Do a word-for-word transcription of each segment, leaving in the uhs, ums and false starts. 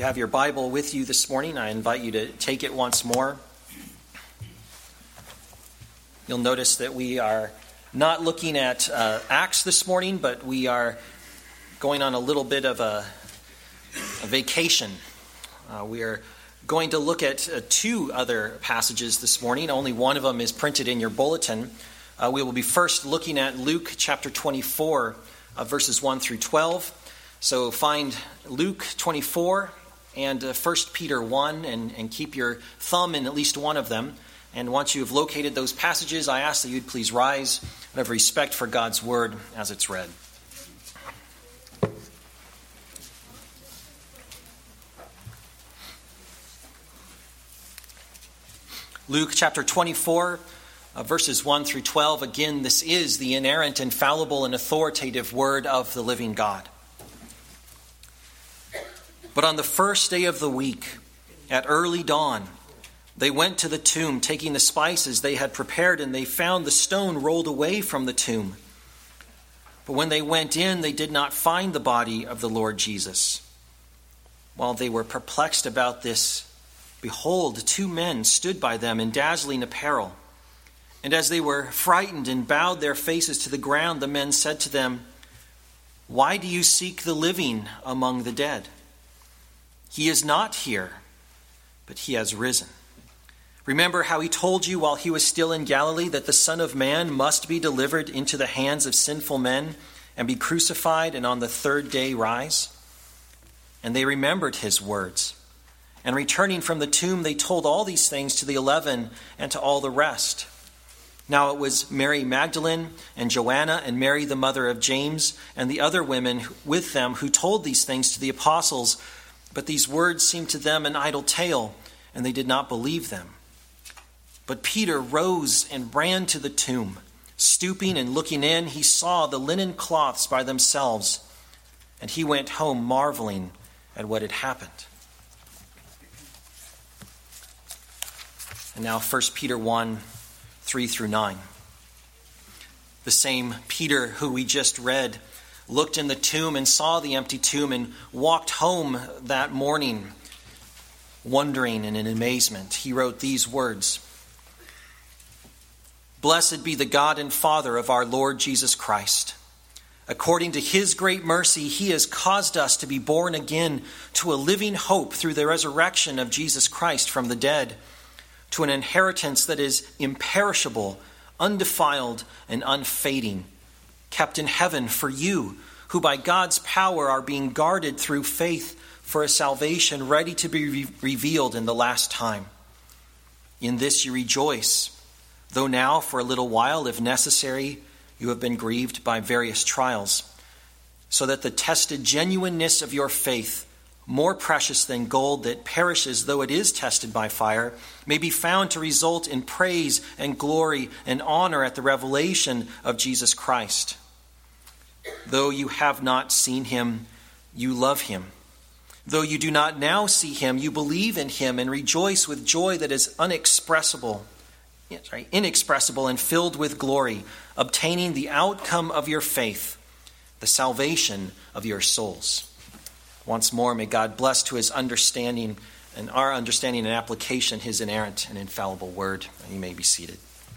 you have your Bible with you this morning, I invite you to take it once more. You'll notice that we are not looking at uh, Acts this morning, but we are going on a little bit of a, a vacation. Uh, we are going to look at uh, two other passages this morning. Only one of them is printed in your bulletin. Uh, we will be first looking at Luke chapter twenty-four, uh, verses one through twelve. So find Luke twenty-four and uh, First Peter one and, and keep your thumb in at least one of them. And once you have located those passages, I ask that you'd please rise out of respect for God's word as it's read. Luke chapter twenty-four, uh, verses one through twelve. Again, this is the inerrant, infallible, and authoritative word of the living God. But on the first day of the week, at early dawn, they went to the tomb, taking the spices they had prepared, and they found the stone rolled away from the tomb. But when they went in, they did not find the body of the Lord Jesus. While they were perplexed about this, behold, two men stood by them in dazzling apparel. And as they were frightened and bowed their faces to the ground, the men said to them, "Why do you seek the living among the dead? He is not here, but he has risen. Remember how he told you while he was still in Galilee that the Son of Man must be delivered into the hands of sinful men and be crucified and on the third day rise?" And they remembered his words. And returning from the tomb, they told all these things to the eleven and to all the rest. Now it was Mary Magdalene and Joanna and Mary the mother of James and the other women with them who told these things to the apostles. But these words seemed to them an idle tale, and they did not believe them. But Peter rose and ran to the tomb. Stooping and looking in, he saw the linen cloths by themselves, and he went home marveling at what had happened. And now First Peter one, three through nine. The same Peter who we just read looked in the tomb and saw the empty tomb and walked home that morning, wondering and in amazement. He wrote these words: "Blessed be the God and Father of our Lord Jesus Christ. According to his great mercy, he has caused us to be born again to a living hope through the resurrection of Jesus Christ from the dead, to an inheritance that is imperishable, undefiled, and unfading, kept in heaven for you, who by God's power are being guarded through faith for a salvation ready to be re- revealed in the last time. In this you rejoice, though now for a little while, if necessary, you have been grieved by various trials, so that the tested genuineness of your faith, more precious than gold that perishes though it is tested by fire, may be found to result in praise and glory and honor at the revelation of Jesus Christ. Though you have not seen him, you love him. Though you do not now see him, you believe in him and rejoice with joy that is unexpressible, sorry, inexpressible and filled with glory, obtaining the outcome of your faith, the salvation of your souls." Once more, may God bless to his understanding and our understanding and application his inerrant and infallible word. You may be seated.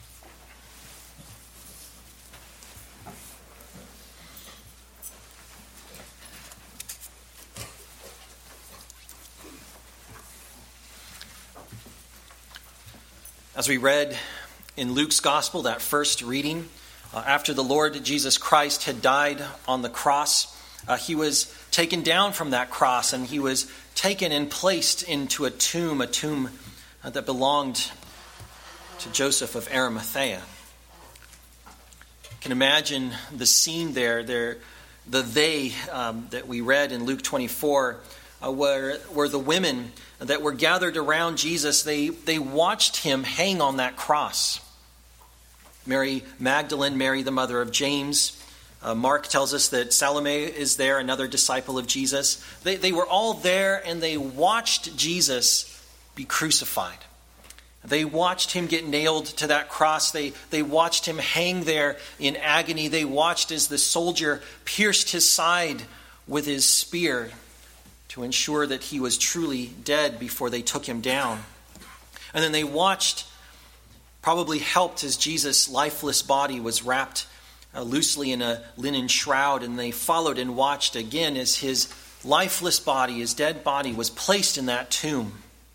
As we read in Luke's gospel, that first reading, uh, after the Lord Jesus Christ had died on the cross, uh, he was taken down from that cross and he was taken and placed into a tomb, a tomb uh, that belonged to Joseph of Arimathea. You can imagine the scene there, there the they um, that we read in Luke twenty-four, uh, were, were the women that were gathered around Jesus. They, they watched him hang on that cross. Mary Magdalene, Mary the mother of James. Uh, Mark tells us that Salome is there, another disciple of Jesus. They, they were all there and they watched Jesus be crucified. They watched him get nailed to that cross. They, they watched him hang there in agony. They watched as the soldier pierced his side with his spear to ensure that he was truly dead before they took him down. And then they watched, probably helped as Jesus' lifeless body was wrapped uh, loosely in a linen shroud, and they followed and watched again as his lifeless body, his dead body, was placed in that tomb.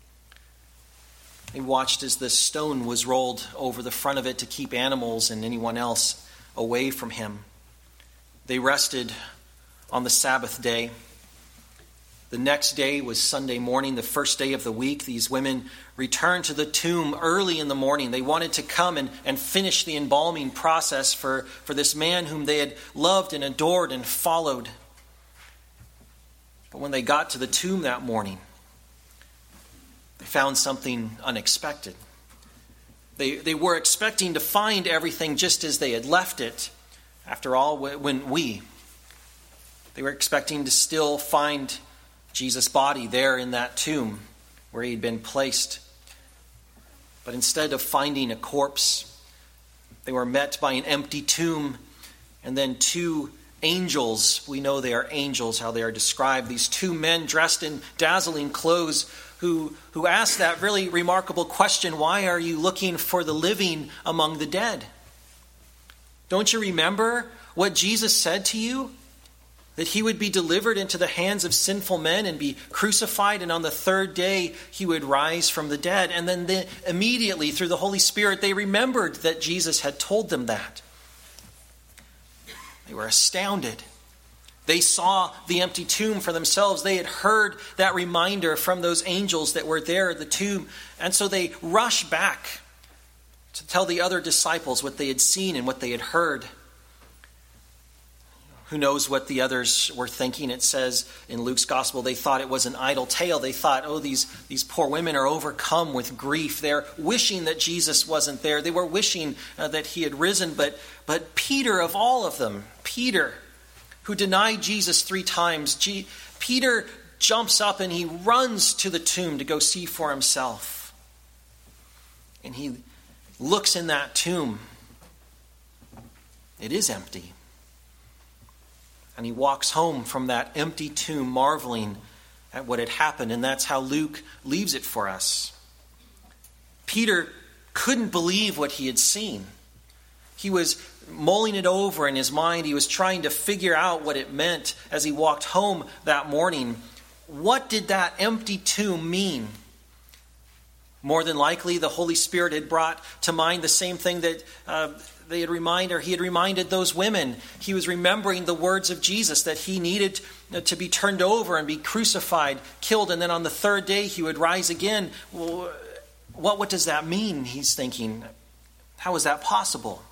They watched as the stone was rolled over the front of it to keep animals and anyone else away from him. They rested on the Sabbath day. The next day was Sunday morning, the first day of the week. These women returned to the tomb early in the morning. They wanted to come and, and finish the embalming process for, for this man whom they had loved and adored and followed. But when they got to the tomb that morning, they found something unexpected. They, they were expecting to find everything just as they had left it. After all, when we, they were expecting to still find Jesus' body there in that tomb where he had been placed. But instead of finding a corpse, they were met by an empty tomb and then two angels. We know they are angels, how they are described. These two men dressed in dazzling clothes who, who asked that really remarkable question, why are you looking for the living among the dead? Don't you remember what Jesus said to you? That he would be delivered into the hands of sinful men and be crucified, and on the third day he would rise from the dead. And then the, immediately through the Holy Spirit they remembered that Jesus had told them that. They were astounded. They saw the empty tomb for themselves. They had heard that reminder from those angels that were there at the tomb. And so they rushed back to tell the other disciples what they had seen and what they had heard. Who knows what the others were thinking? It says in Luke's gospel, they thought it was an idle tale. They thought, oh, these, these poor women are overcome with grief. They're wishing that Jesus wasn't there. They were wishing uh, that he had risen. But, but Peter, of all of them, Peter, who denied Jesus three times, G- Peter jumps up and he runs to the tomb to go see for himself. And he looks in that tomb. It is empty. And he walks home from that empty tomb marveling at what had happened. And that's how Luke leaves it for us. Peter couldn't believe what he had seen. He was mulling it over in his mind. He was trying to figure out what it meant as he walked home that morning. What did that empty tomb mean? More than likely, the Holy Spirit had brought to mind the same thing that uh, they had reminded, he had reminded those women. He was remembering the words of Jesus that he needed to be turned over and be crucified, killed, and then on the third day he would rise again. Well, what, what does that mean? He's thinking, how is that possible?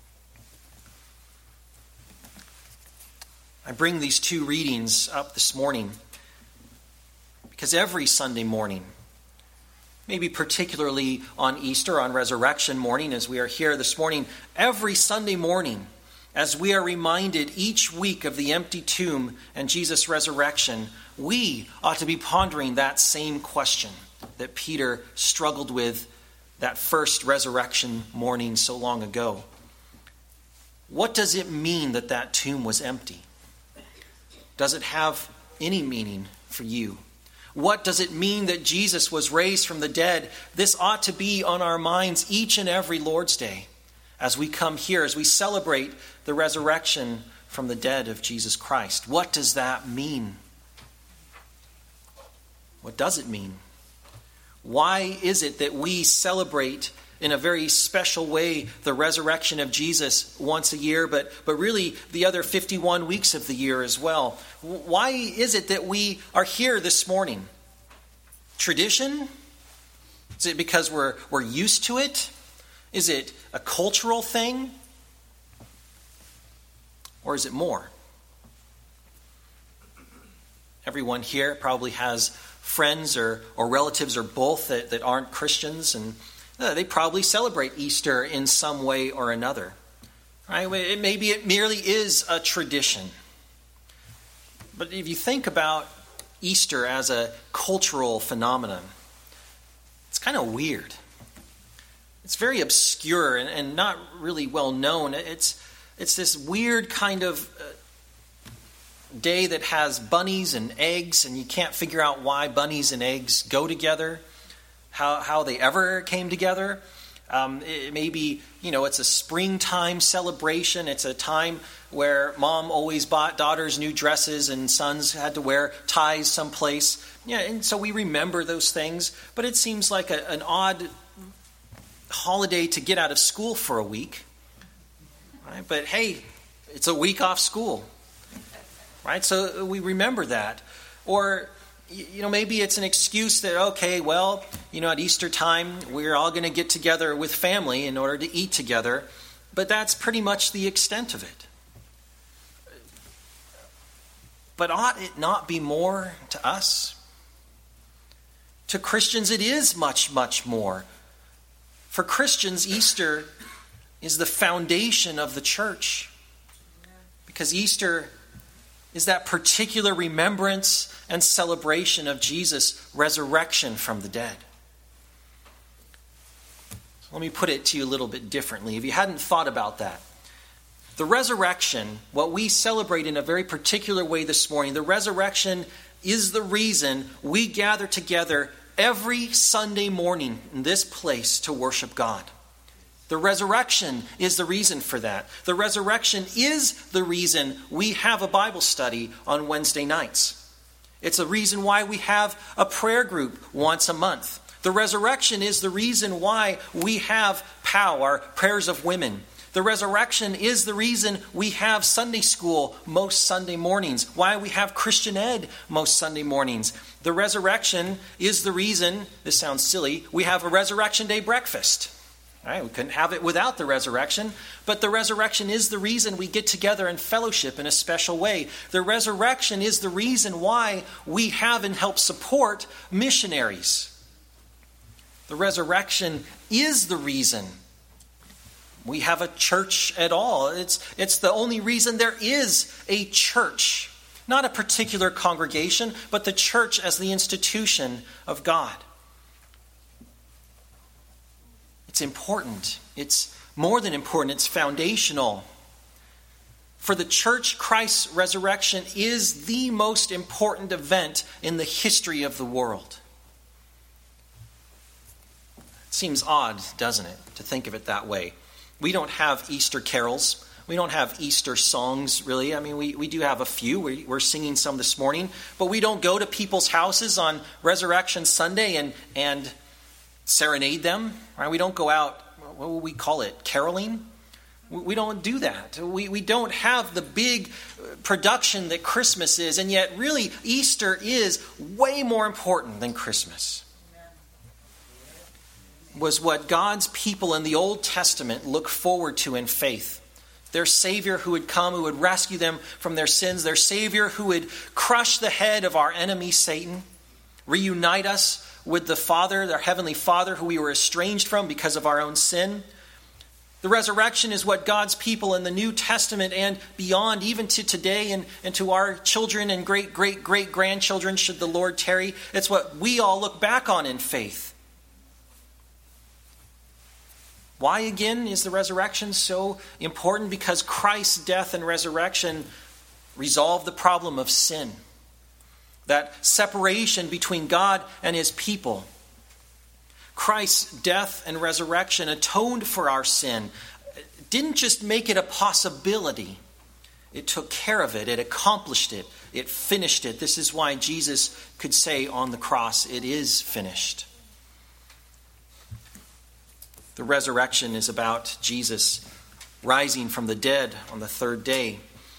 I bring these two readings up this morning because every Sunday morning, maybe particularly on Easter, on Resurrection morning, as we are here this morning, every Sunday morning, as we are reminded each week of the empty tomb and Jesus' resurrection, we ought to be pondering that same question that Peter struggled with that first resurrection morning so long ago. What does it mean that that tomb was empty? Does it have any meaning for you? What does it mean that Jesus was raised from the dead? This ought to be on our minds each and every Lord's Day as we come here, as we celebrate the resurrection from the dead of Jesus Christ. What does that mean? What does it mean? Why is it that we celebrate in a very special way the resurrection of Jesus once a year, but, but really the other fifty-one weeks of the year as well? Why is it that we are here this morning? Tradition? Is it because we're, we're used to it? Is it a cultural thing? Or is it more? Everyone here probably has friends or, or relatives or both that, that aren't Christians, and uh, they probably celebrate Easter in some way or another. Right? It, maybe it merely is a tradition. But if you think about Easter as a cultural phenomenon, it's kind of weird. It's very obscure and, and not really well known. It's, it's this weird kind of uh, day that has bunnies and eggs, and you can't figure out why bunnies and eggs go together, how, how they ever came together. Um, it maybe, you know, it's a springtime celebration. It's a time where mom always bought daughters new dresses and sons had to wear ties someplace. Yeah, and so we remember those things. But it seems like a, an odd holiday to get out of school for a week. Right? But hey, it's a week off school. Right? So we remember that. Or, you know, maybe it's an excuse that, okay, well, you know, at Easter time, we're all going to get together with family in order to eat together. But that's pretty much the extent of it. But ought it not be more to us? To Christians, it is much, much more. For Christians, Easter is the foundation of the church. Because Easter is that particular remembrance and celebration of Jesus' resurrection from the dead. So let me put it to you a little bit differently. If you hadn't thought about that, the resurrection, what we celebrate in a very particular way this morning, the resurrection is the reason we gather together every Sunday morning in this place to worship God. The resurrection is the reason for that. The resurrection is the reason we have a Bible study on Wednesday nights. It's the reason why we have a prayer group once a month. The resurrection is the reason why we have P O W, our prayers of women. The resurrection is the reason we have Sunday school most Sunday mornings, why we have Christian Ed most Sunday mornings. The resurrection is the reason, this sounds silly, we have a Resurrection Day breakfast. All right, we couldn't have it without the resurrection, but the resurrection is the reason we get together and fellowship in a special way. The resurrection is the reason why we have and help support missionaries. The resurrection is the reason we have a church at all. It's, it's the only reason there is a church. Not a particular congregation, but the church as the institution of God. It's important. It's more than important. It's foundational. For the church, Christ's resurrection is the most important event in the history of the world. It seems odd, doesn't it, to think of it that way. We don't have Easter carols. We don't have Easter songs, really. I mean, we, we do have a few. We, we're singing some this morning. But we don't go to people's houses on Resurrection Sunday and, and serenade them. Right? We don't go out, what would we call it, caroling? We, we don't do that. We, we don't have the big production that Christmas is. And yet, really, Easter is way more important than Christmas. Was what God's people in the Old Testament look forward to in faith. Their Savior who would come, who would rescue them from their sins. Their Savior who would crush the head of our enemy, Satan. Reunite us with the Father, our Heavenly Father, who we were estranged from because of our own sin. The resurrection is what God's people in the New Testament and beyond, even to today and, and to our children and great, great, great grandchildren, should the Lord tarry. It's what we all look back on in faith. Why, again, is the resurrection so important? Because Christ's death and resurrection resolved the problem of sin. That separation between God and his people. Christ's death and resurrection atoned for our sin. It didn't just make it a possibility. It took care of it. It accomplished it. It finished it. This is why Jesus could say on the cross, "It is finished." The resurrection is about Jesus rising from the dead on the third day.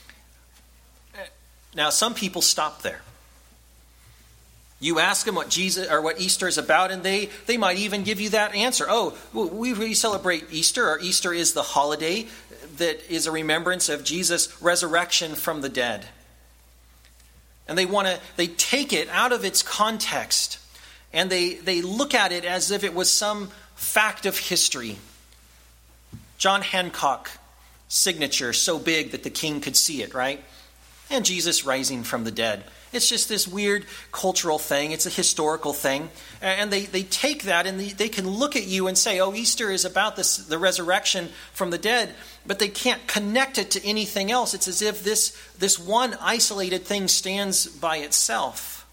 Now, some people stop there. You ask them what Jesus or what Easter is about, and they, they might even give you that answer. Oh, we, we celebrate Easter, or Easter is the holiday that is a remembrance of Jesus' resurrection from the dead. And they want to they take it out of its context, and they, they look at it as if it was some fact of history. John Hancock signature so big that the king could see it, right? and Jesus rising from the dead. It's just this weird cultural thing. It's a historical thing. And they, they take that and they, they can look at you and say, oh, Easter is about this, the resurrection from the dead, but they can't connect it to anything else. It's as if this, this one isolated thing stands by itself.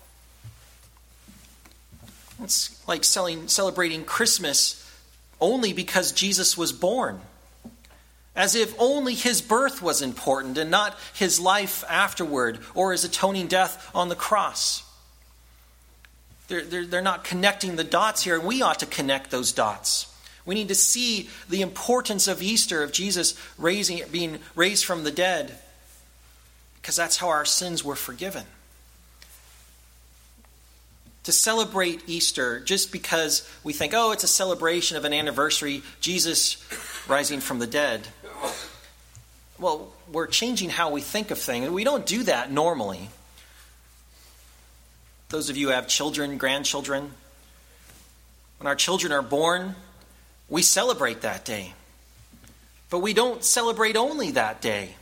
It's like selling, celebrating Christmas only because Jesus was born. As if only his birth was important and not his life afterward or his atoning death on the cross. They're, they're, they're not connecting the dots here, and we ought to connect those dots. We need to see the importance of Easter, of Jesus raising, being raised from the dead, because that's how our sins were forgiven. To celebrate Easter just because we think, oh, it's a celebration of an anniversary, Jesus rising from the dead. Well, we're changing how we think of things. We don't do that normally. Those of you who have children, grandchildren, when our children are born, we celebrate that day. But we don't celebrate only that day.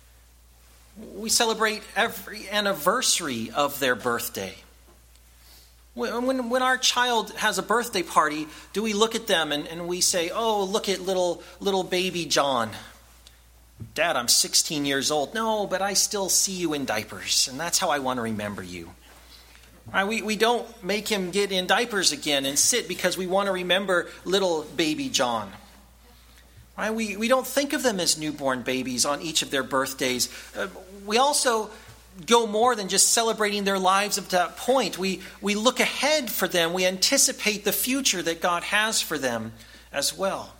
We celebrate every anniversary of their birthday. When, when, when our child has a birthday party, do we look at them and, and we say, oh, look at little, little baby John. Dad, I'm sixteen years old. No, but I still see you in diapers, and that's how I want to remember you. Right, we, we don't make him get in diapers again and sit because we want to remember little baby John. Right, we, we don't think of them as newborn babies on each of their birthdays. Uh, we also go more than just celebrating their lives at that point. We, we look ahead for them. We anticipate the future that God has for them as well.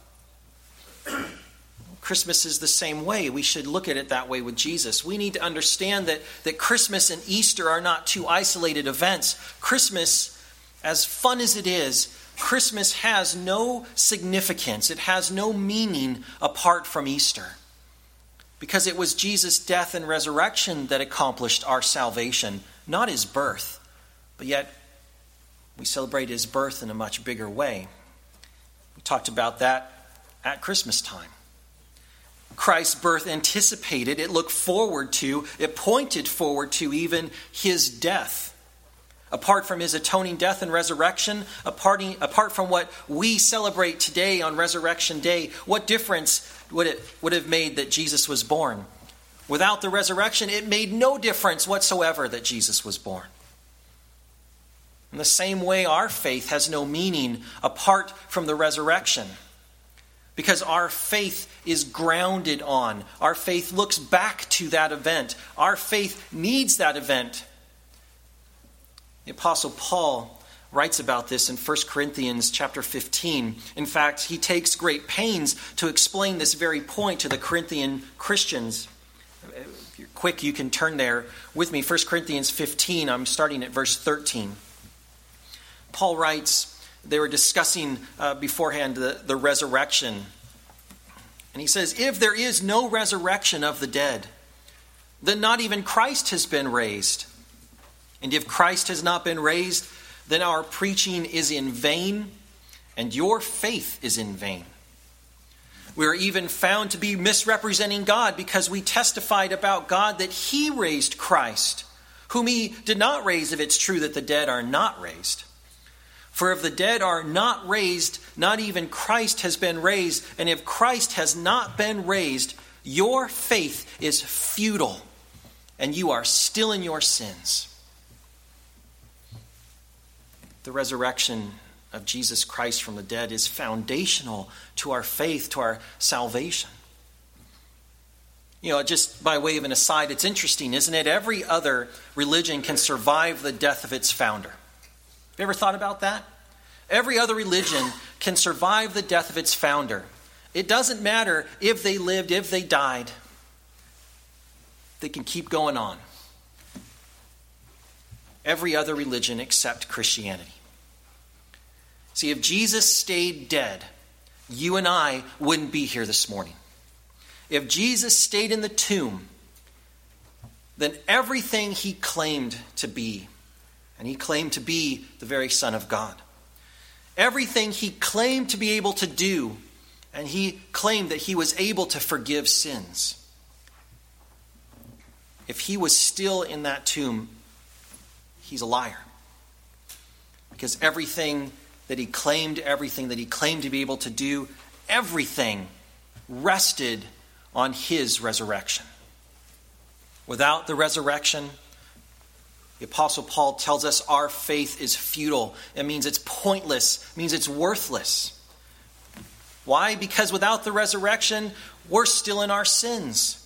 Christmas is the same way. We should look at it that way with Jesus. We need to understand that, that Christmas and Easter are not two isolated events. Christmas, as fun as it is, Christmas has no significance. It has no meaning apart from Easter. Because it was Jesus' death and resurrection that accomplished our salvation, not his birth. But yet, we celebrate his birth in a much bigger way. We talked about that at Christmas time. Christ's birth anticipated, it looked forward to, it pointed forward to even his death. Apart from his atoning death and resurrection, apart, apart from what we celebrate today on Resurrection Day, what difference would it would have made that Jesus was born? Without the resurrection, it made no difference whatsoever that Jesus was born. In the same way, our faith has no meaning apart from the resurrection. Because our faith is grounded on. Our faith looks back to that event. Our faith needs that event. The Apostle Paul writes about this in First Corinthians chapter fifteen. In fact, he takes great pains to explain this very point to the Corinthian Christians. If you're quick, you can turn there with me. First Corinthians fifteen, I'm starting at verse thirteen. Paul writes, they were discussing uh, beforehand the, the resurrection. And he says, if there is no resurrection of the dead, then not even Christ has been raised. And if Christ has not been raised, then our preaching is in vain, and your faith is in vain. We are even found to be misrepresenting God because we testified about God that he raised Christ, whom he did not raise if it's true that the dead are not raised. For if the dead are not raised, not even Christ has been raised. And if Christ has not been raised, your faith is futile, and you are still in your sins. The resurrection of Jesus Christ from the dead is foundational to our faith, to our salvation. You know, just by way of an aside, it's interesting, isn't it? Every other religion can survive the death of its founder. Have you ever thought about that? Every other religion can survive the death of its founder. It doesn't matter if they lived, if they died. They can keep going on. Every other religion except Christianity. See, if Jesus stayed dead, you and I wouldn't be here this morning. If Jesus stayed in the tomb, then everything he claimed to be, and he claimed to be the very Son of God, everything he claimed to be able to do, and he claimed that he was able to forgive sins, if he was still in that tomb, he's a liar. Because everything that he claimed, everything that he claimed to be able to do, everything rested on his resurrection. Without the resurrection, the Apostle Paul tells us our faith is futile. It means it's pointless. It means it's worthless. Why? Because without the resurrection, we're still in our sins.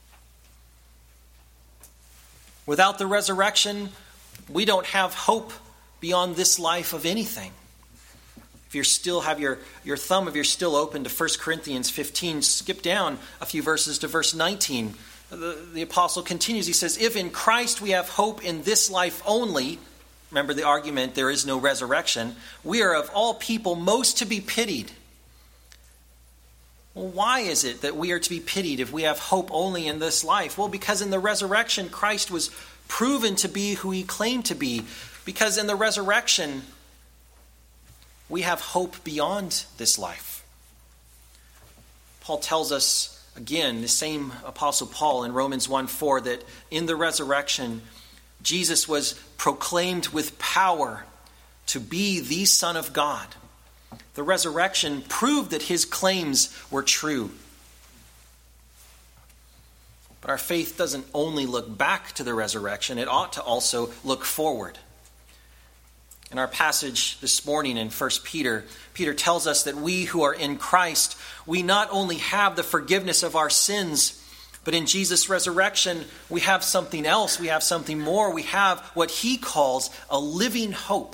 Without the resurrection, we don't have hope beyond this life of anything. If you still have your, your thumb, if you're still open to First Corinthians fifteen, skip down a few verses to verse nineteen. The, the apostle continues. He says, if in Christ we have hope in this life only, remember the argument, there is no resurrection, we are of all people most to be pitied. Well, why is it that we are to be pitied if we have hope only in this life? Well, because in the resurrection, Christ was proven to be who he claimed to be. Because in the resurrection, we have hope beyond this life. Paul tells us, again, the same Apostle Paul in Romans one four, that in the resurrection, Jesus was proclaimed with power to be the Son of God. The resurrection proved that his claims were true. But our faith doesn't only look back to the resurrection, it ought to also look forward. In our passage this morning in First Peter, Peter tells us that we who are in Christ, we not only have the forgiveness of our sins, but in Jesus' resurrection, we have something else. We have something more. We have what he calls a living hope.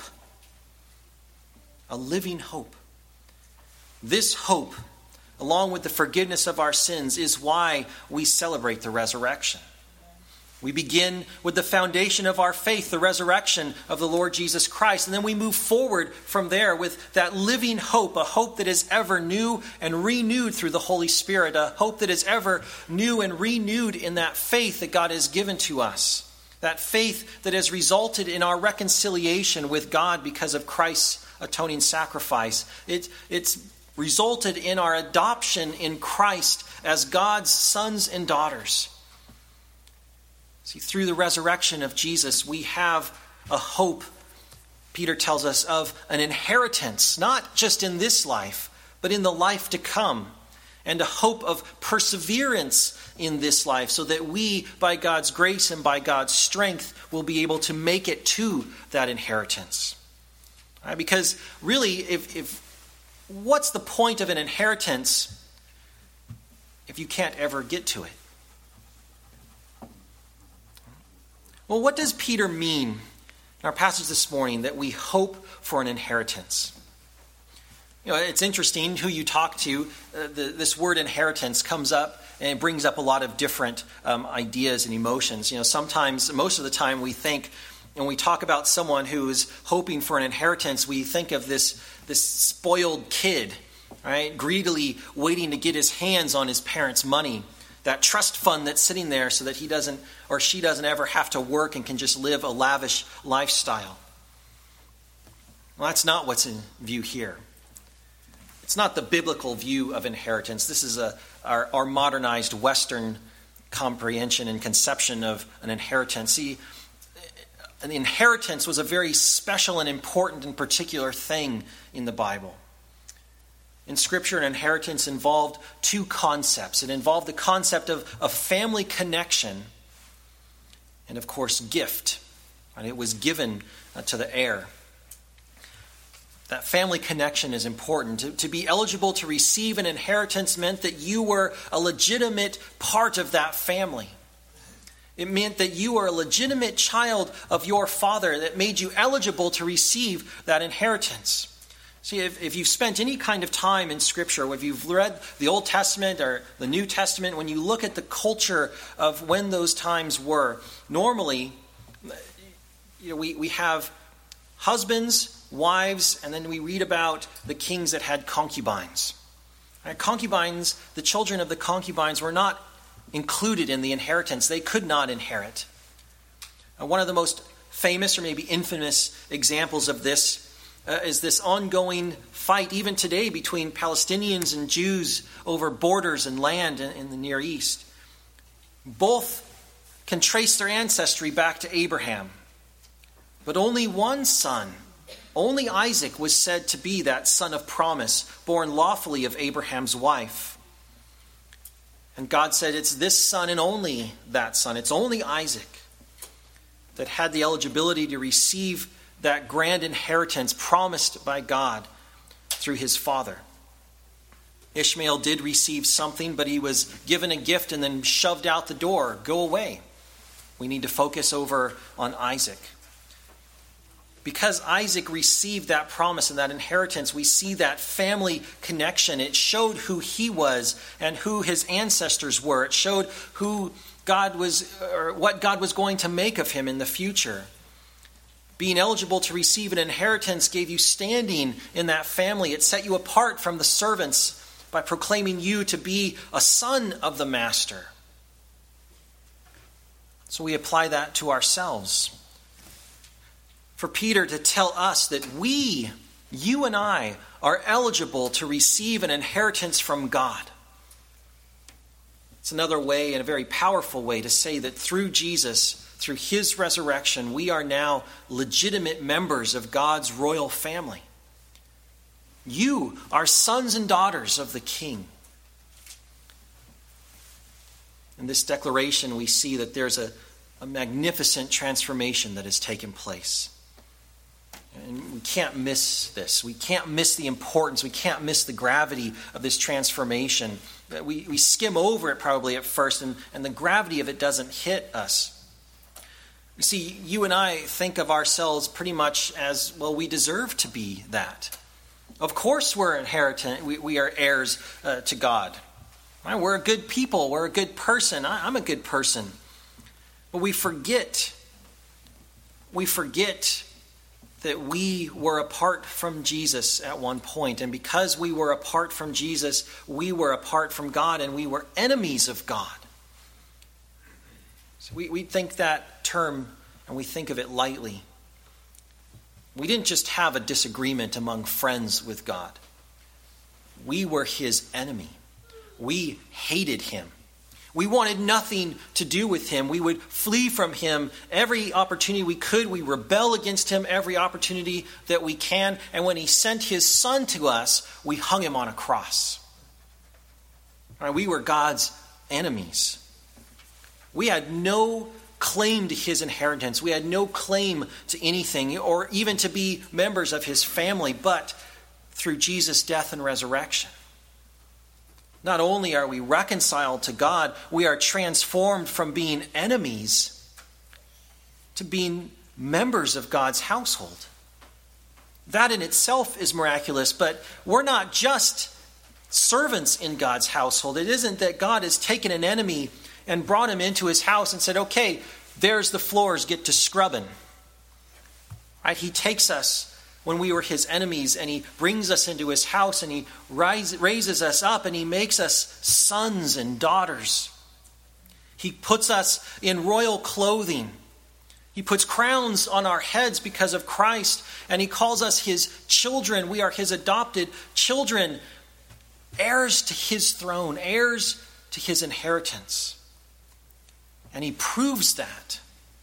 A living hope. This hope, along with the forgiveness of our sins, is why we celebrate the resurrection. We begin with the foundation of our faith, the resurrection of the Lord Jesus Christ. And then we move forward from there with that living hope, a hope that is ever new and renewed through the Holy Spirit, a hope that is ever new and renewed in that faith that God has given to us, that faith that has resulted in our reconciliation with God because of Christ's atoning sacrifice. It, it's resulted in our adoption in Christ as God's sons and daughters. See, through the resurrection of Jesus, we have a hope, Peter tells us, of an inheritance, not just in this life, but in the life to come, and a hope of perseverance in this life, so that we, by God's grace and by God's strength, will be able to make it to that inheritance. Right? Because really, if, if what's the point of an inheritance if you can't ever get to it? Well, what does Peter mean in our passage this morning that we hope for an inheritance? You know, it's interesting who you talk to. Uh, the, this word inheritance comes up and it brings up a lot of different um, ideas and emotions. You know, sometimes, most of the time, we think, when we talk about someone who is hoping for an inheritance, we think of this, this spoiled kid, right, greedily waiting to get his hands on his parents' money. That trust fund that's sitting there so that he doesn't or she doesn't ever have to work and can just live a lavish lifestyle. Well, that's not what's in view here. It's not the biblical view of inheritance. This is a our, our modernized Western comprehension and conception of an inheritance. See, an inheritance was a very special and important and particular thing in the Bible. In Scripture, an inheritance involved two concepts. It involved the concept of, of family connection and, of course, gift. And it was given uh, to the heir. That family connection is important. To, to be eligible to receive an inheritance meant that you were a legitimate part of that family. It meant that you were a legitimate child of your father that made you eligible to receive that inheritance. See, if, if you've spent any kind of time in Scripture, or if you've read the Old Testament or the New Testament, when you look at the culture of when those times were, normally, you know, we, we have husbands, wives, and then we read about the kings that had concubines. Right? Concubines, the children of the concubines were not included in the inheritance. They could not inherit. Uh, one of the most famous or maybe infamous examples of this Uh, is this ongoing fight, even today, between Palestinians and Jews over borders and land in, in the Near East. Both can trace their ancestry back to Abraham. But only one son, only Isaac, was said to be that son of promise, born lawfully of Abraham's wife. And God said it's this son and only that son, it's only Isaac, that had the eligibility to receive that grand inheritance promised by God through his father. Ishmael did receive something, but he was given a gift and then shoved out the door. Go away. We need to focus over on Isaac. Because Isaac received that promise and that inheritance, we see that family connection. It showed who he was and who his ancestors were. It showed who God was, or what God was going to make of him in the future. Being eligible to receive an inheritance gave you standing in that family. It set you apart from the servants by proclaiming you to be a son of the master. So we apply that to ourselves. For Peter to tell us that we, you and I, are eligible to receive an inheritance from God. It's another way, and a very powerful way, to say that through Jesus, through his resurrection, we are now legitimate members of God's royal family. You are sons and daughters of the King. In this declaration, we see that there's a, a magnificent transformation that has taken place. And we can't miss this. We can't miss the importance. We can't miss the gravity of this transformation. We, we skim over it probably at first, and, and the gravity of it doesn't hit us. You see, you and I think of ourselves pretty much as, well, we deserve to be that. Of course we're inheritant. We, we are heirs uh, to God. Right? We're a good people. We're a good person. I, I'm a good person. But we forget, we forget that we were apart from Jesus at one point. And because we were apart from Jesus, we were apart from God, and we were enemies of God. So we, we think that term, and we think of it lightly. We didn't just have a disagreement among friends with God. We were his enemy. We hated him. We wanted nothing to do with him. We would flee from him every opportunity we could. We rebel against him every opportunity that we can. And when he sent his son to us, we hung him on a cross. Right, we were God's enemies. We had no claim to his inheritance. We had no claim to anything, or even to be members of his family, but through Jesus' death and resurrection. Not only are we reconciled to God, we are transformed from being enemies to being members of God's household. That in itself is miraculous, but we're not just servants in God's household. It isn't that God has taken an enemy and brought him into his house and said, okay, there's the floors, get to scrubbing. Right? He takes us when we were his enemies, and he brings us into his house, and he rise, raises us up, and he makes us sons and daughters. He puts us in royal clothing. He puts crowns on our heads because of Christ, and he calls us his children. We are his adopted children, heirs to his throne, heirs to his inheritance. And he proves that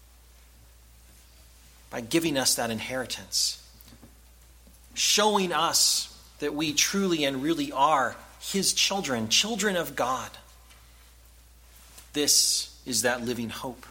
by giving us that inheritance, showing us that we truly and really are his children, children of God. This is that living hope.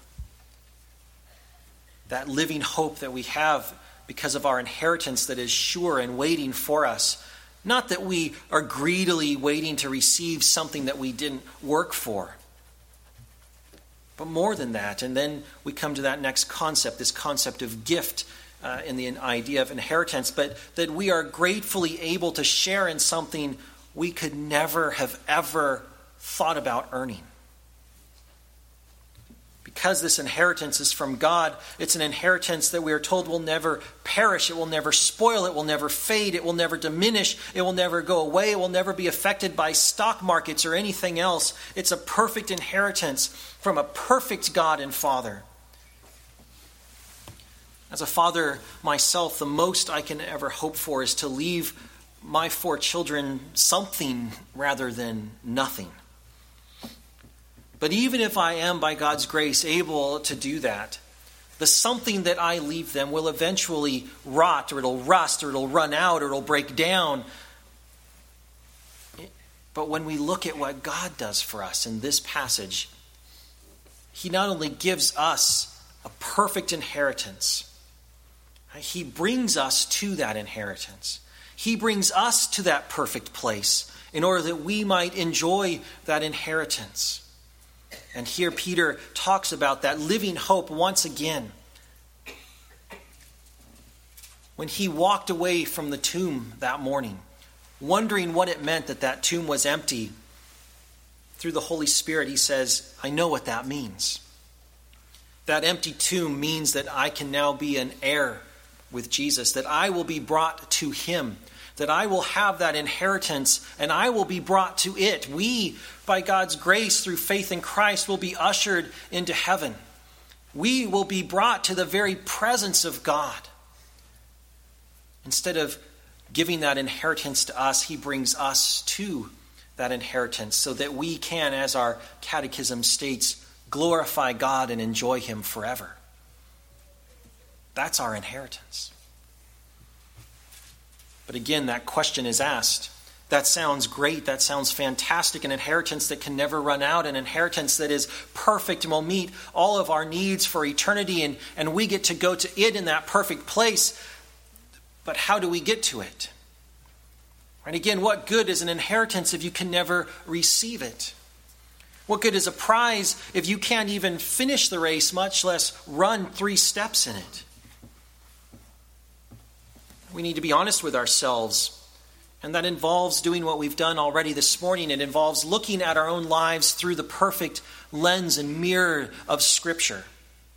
That living hope that we have because of our inheritance that is sure and waiting for us. Not that we are greedily waiting to receive something that we didn't work for. But more than that, and then we come to that next concept, this concept of gift uh, in the idea of inheritance, but that we are gratefully able to share in something we could never have ever thought about earning. Because this inheritance is from God, it's an inheritance that we are told will never perish, it will never spoil, it will never fade, it will never diminish, it will never go away, it will never be affected by stock markets or anything else. It's a perfect inheritance from a perfect God and Father. As a father myself, the most I can ever hope for is to leave my four children something rather than nothing. But even if I am, by God's grace, able to do that, the something that I leave them will eventually rot, or it'll rust, or it'll run out, or it'll break down. But when we look at what God does for us in this passage, He not only gives us a perfect inheritance, He brings us to that inheritance. He brings us to that perfect place in order that we might enjoy that inheritance. And here Peter talks about that living hope once again. When he walked away from the tomb that morning, wondering what it meant that that tomb was empty, through the Holy Spirit, he says, I know what that means. That empty tomb means that I can now be an heir with Jesus, that I will be brought to Him, that I will have that inheritance and I will be brought to it. We, by God's grace through faith in Christ, will be ushered into heaven. We will be brought to the very presence of God. Instead of giving that inheritance to us, He brings us to that inheritance so that we can, as our catechism states, glorify God and enjoy Him forever. That's our inheritance. But again, that question is asked. That sounds great. That sounds fantastic. An inheritance that can never run out. An inheritance that is perfect and will meet all of our needs for eternity. And, and we get to go to it in that perfect place. But how do we get to it? And again, what good is an inheritance if you can never receive it? What good is a prize if you can't even finish the race, much less run three steps in it? We need to be honest with ourselves. And that involves doing what we've done already this morning. It involves looking at our own lives through the perfect lens and mirror of Scripture.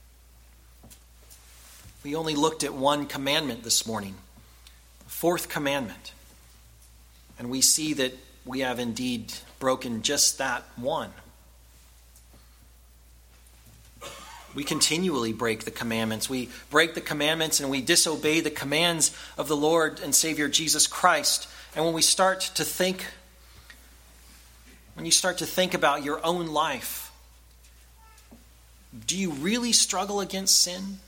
We only looked at one commandment this morning, the fourth commandment. And we see that we have indeed broken just that one. We continually break the commandments. We break the commandments and we disobey the commands of the Lord and Savior Jesus Christ. And when we start to think, when you start to think about your own life, do you really struggle against sin?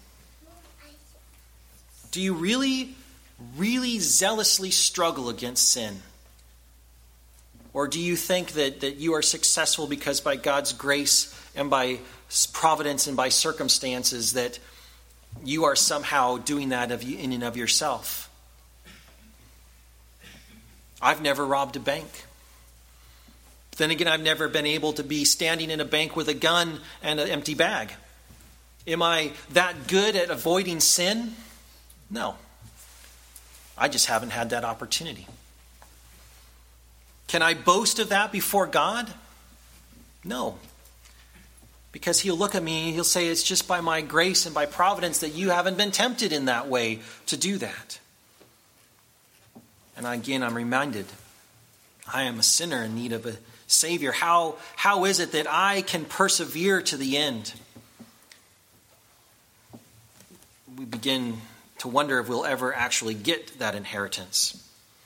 Do you really, really zealously struggle against sin? Or do you think that, that you are successful because by God's grace and by providence and by circumstances that you are somehow doing that of you, in and of yourself? I've never robbed a bank. But then again, I've never been able to be standing in a bank with a gun and an empty bag. Am I that good at avoiding sin? No. I just haven't had that opportunity. Can I boast of that before God? No. Because He'll look at me and He'll say, it's just by my grace and by providence that you haven't been tempted in that way to do that. And again, I'm reminded, I am a sinner in need of a Savior. How, how is it that I can persevere to the end? We begin to wonder if we'll ever actually get that inheritance.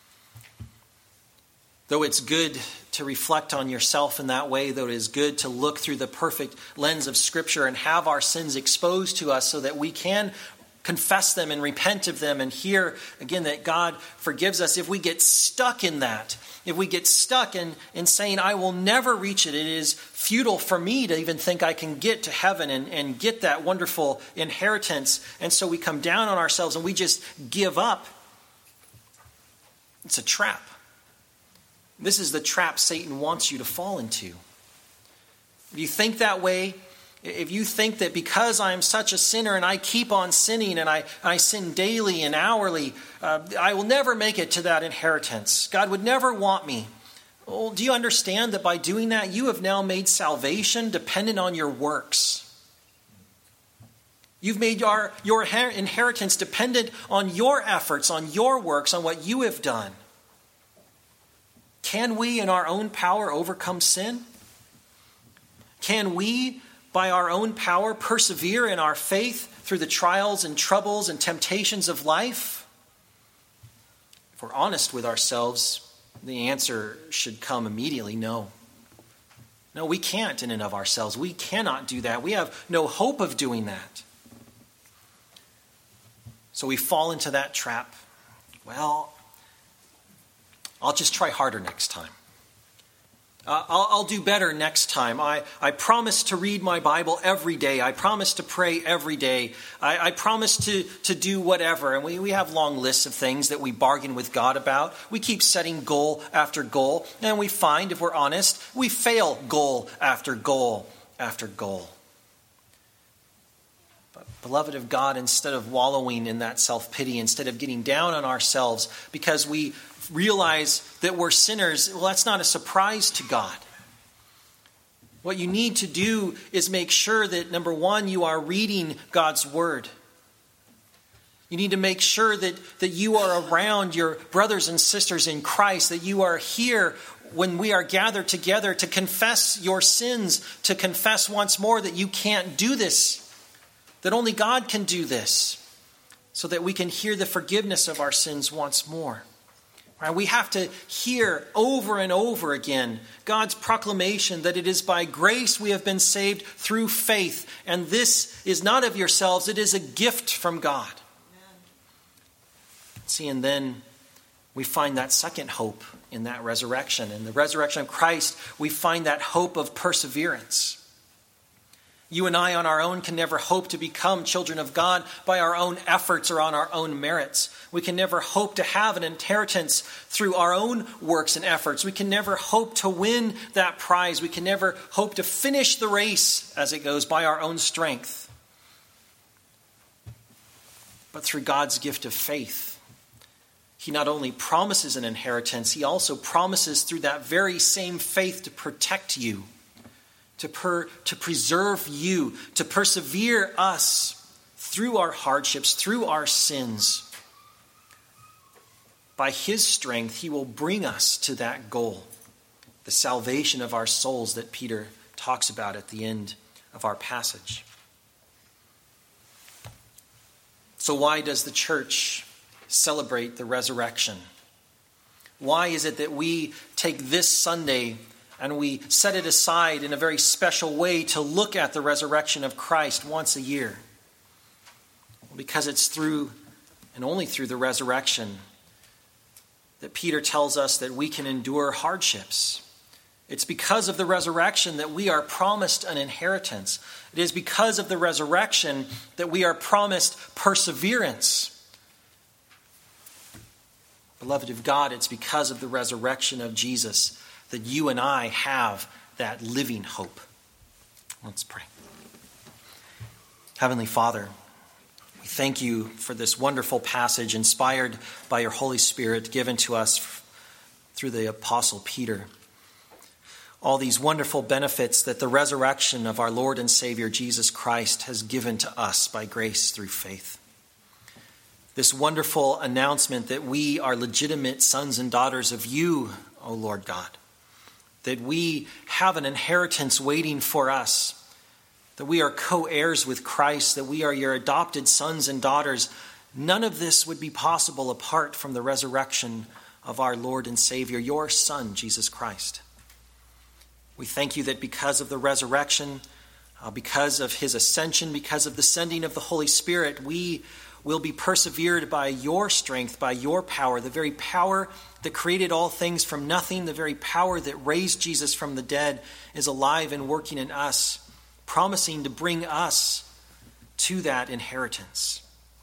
Though it's good to reflect on yourself in that way, though it is good to look through the perfect lens of Scripture and have our sins exposed to us so that we can confess them and repent of them and hear, again, that God forgives us. If we get stuck in that, if we get stuck in, in saying, I will never reach it, it is futile for me to even think I can get to heaven and, and get that wonderful inheritance, and so we come down on ourselves and we just give up, it's a trap. This is the trap Satan wants you to fall into. If you think that way, if you think that because I'm such a sinner and I keep on sinning and I, I sin daily and hourly, uh, I will never make it to that inheritance. God would never want me. Well, do you understand that by doing that, you have now made salvation dependent on your works? You've made your, your inheritance dependent on your efforts, on your works, on what you have done. Can we in our own power overcome sin? Can we, by our own power, persevere in our faith through the trials and troubles and temptations of life? If we're honest with ourselves, the answer should come immediately, no. No, we can't in and of ourselves. We cannot do that. We have no hope of doing that. So we fall into that trap. Well, I'll just try harder next time. Uh, I'll, I'll do better next time. I, I promise to read my Bible every day. I promise to pray every day. I, I promise to, to do whatever. And we, we have long lists of things that we bargain with God about. We keep setting goal after goal. And we find, if we're honest, we fail goal after goal after goal. But beloved of God, instead of wallowing in that self-pity, instead of getting down on ourselves because we realize that we're sinners, well, that's not a surprise to God. What you need to do is make sure that, number one, you are reading God's word. You need to make sure that, that you are around your brothers and sisters in Christ, that you are here when we are gathered together to confess your sins, to confess once more that you can't do this, that only God can do this, so that we can hear the forgiveness of our sins once more. We have to hear over and over again God's proclamation that it is by grace we have been saved through faith. And this is not of yourselves, it is a gift from God. Amen. See, and then we find that second hope in that resurrection. In the resurrection of Christ, we find that hope of perseverance. You and I on our own can never hope to become children of God by our own efforts or on our own merits. We can never hope to have an inheritance through our own works and efforts. We can never hope to win that prize. We can never hope to finish the race as it goes by our own strength. But through God's gift of faith, He not only promises an inheritance, He also promises through that very same faith to protect you. To, per, to preserve you, to persevere us through our hardships, through our sins. By His strength, He will bring us to that goal, the salvation of our souls that Peter talks about at the end of our passage. So why does the church celebrate the resurrection? Why is it that we take this Sunday and we set it aside in a very special way to look at the resurrection of Christ once a year? Because it's through and only through the resurrection that Peter tells us that we can endure hardships. It's because of the resurrection that we are promised an inheritance. It is because of the resurrection that we are promised perseverance. Beloved of God, it's because of the resurrection of Jesus that you and I have that living hope. Let's pray. Heavenly Father, we thank you for this wonderful passage inspired by your Holy Spirit given to us through the Apostle Peter. All these wonderful benefits that the resurrection of our Lord and Savior Jesus Christ has given to us by grace through faith. This wonderful announcement that we are legitimate sons and daughters of you, O Lord God. That we have an inheritance waiting for us, that we are co-heirs with Christ, that we are your adopted sons and daughters. None of this would be possible apart from the resurrection of our Lord and Savior, your Son, Jesus Christ. We thank you that because of the resurrection, uh, because of his ascension, because of the sending of the Holy Spirit, we will be persevered by your strength, by your power, the very power that created all things from nothing, the very power that raised Jesus from the dead is alive and working in us, promising to bring us to that inheritance.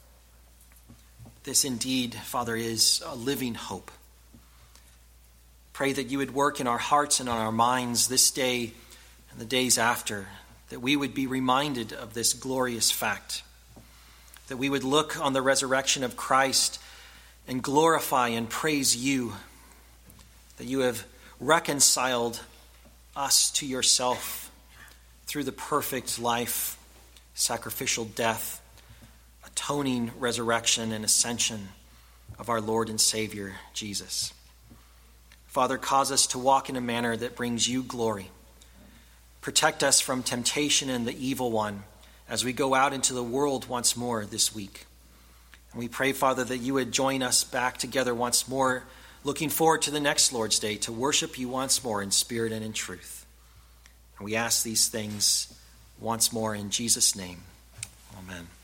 This indeed, Father, is a living hope. Pray that you would work in our hearts and on our minds this day and the days after, that we would be reminded of this glorious fact, that we would look on the resurrection of Christ and glorify and praise you, that you have reconciled us to yourself through the perfect life, sacrificial death, atoning resurrection and ascension of our Lord and Savior, Jesus. Father, cause us to walk in a manner that brings you glory. Protect us from temptation and the evil one as we go out into the world once more this week. And we pray, Father, that you would join us back together once more, looking forward to the next Lord's Day to worship you once more in spirit and in truth. And we ask these things once more in Jesus' name. Amen.